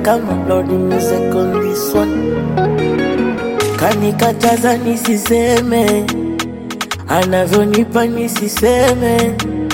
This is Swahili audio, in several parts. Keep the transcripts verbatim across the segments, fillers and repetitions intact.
kama Lord music on this one. Kanikataza nisiseme, anavyonipa nisiseme,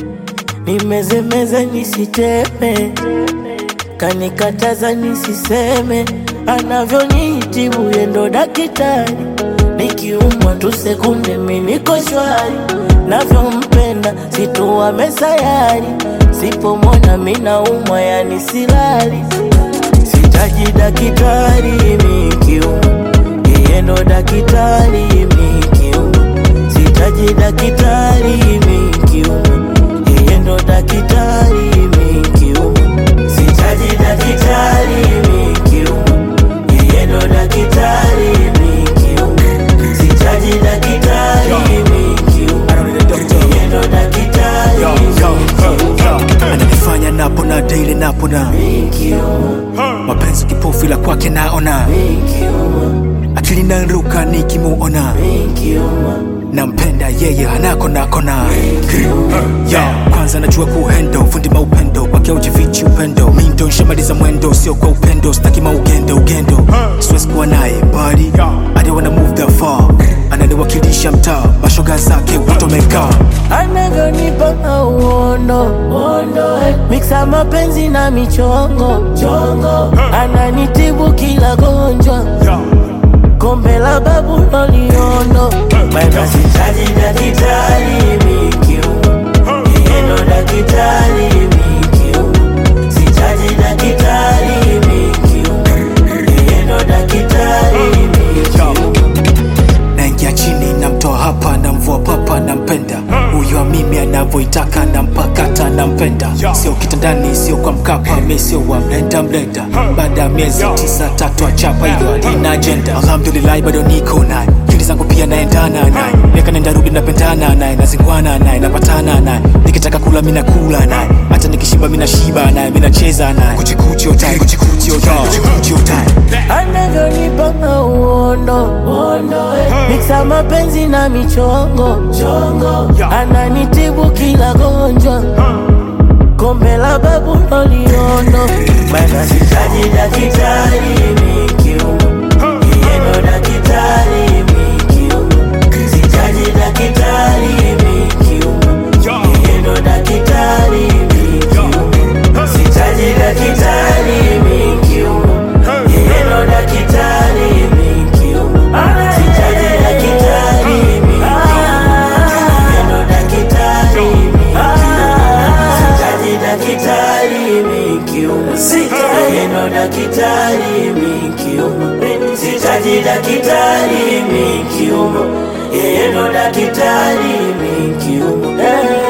nimezemeze nisiteme. Kanikataza nisiseme, anavyonitibu yendo daktari. Nikiumwa tu sekunde mimi niko shwari, navyompenda situwa mesayari. Sipomona mimi naumwa yani silali. Sitaji daktari nikiumwa, yeye ndo daktari nikiumwa. Sitaji daktari nikiumwa, yeye ndo daktari nikiumwa. Sitaji daktari nikiumwa, yeye ndo daktari nikiumwa. Sitaji daktari nikiumwa, yeye ndo daktari nikiumwa. Ananifanya napona daily napona, mapenzi kipofu ila kwake naona, akili naruka nikimuona, nampenda yeye hanako nakona. Yeah, kwanza najua kuhendo, fundi maupendo, kwake ujivichi upendo. Mindo nshamaliza mwendo, sio kwa upendo, sitaki maugendo ugendo. Siwezi kuwa naye mbali, I don't wanna move that far. Ananiwakilisha mtaa, mashoga zake watomeka. Anavyonipa mauondo, mixa mapenzi na michongo, ananitibu kila gonjwa, kombe la babu loliondo. Maana sitaji daktari nikiumwa, yeye ndo daktari nikiumwa. Sitaji daktari nikiumwa, yeye ndo daktari nikiumwa. Naingia chini namtoa hapa, namvua papa, nampenda huyo wa mimi anavyoitaka, nampakata nampenda. Sio kitandani, sio kwa Mkapa, mimi sio wa mlenda mlenda. Baada ya miezi tisa tatu achapa, hiyo ina agenda. Alhamdulillah bado niko naye, kili zangu pia naendana naye. Miaka nenda rudi napendana naye, nazingwana naye, napatana naye. Nikitaka kula mimi nakula naye, hata nikishiba mimi nashiba naye, mimi nacheza naye. Kuchikuchi otai, kuchikuchi otai, kuchikuchi otai. Anavyonipa mauondo, mixa mapenzi na michongo, ananitibu kila gonjwa, kombe la babu loliondo. Maana sitaji daktari nikiumwa, yeye ndo daktari nikiumwa. Sitaji daktari nikiumwa, yeye ndo daktari nikiumwa. Sitaji daktari nikiumwa, yeye ndo daktari nikiumwa. Sitaji daktari nikiumwa, yeye ndo daktari nikiumwa. Sitaji daktari nikiumwa, yeye ndo daktari nikiumwa. Sitaji daktari nikiumwa, yeye ndo daktari nikiumwa.